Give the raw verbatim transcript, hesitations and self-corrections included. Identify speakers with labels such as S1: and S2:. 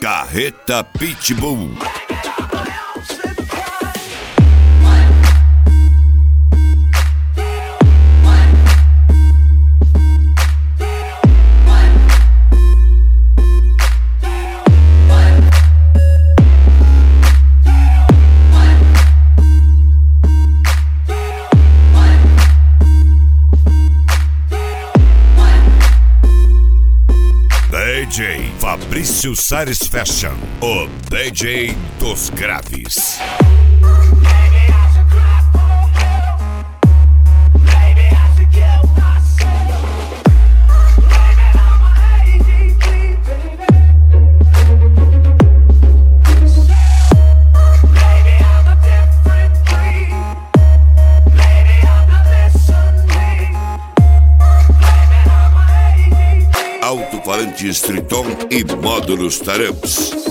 S1: Carreta Pitbull. D J Fabrício Sares Fashion, o D J dos graves. Alto-falantes Triton e módulos Taramps.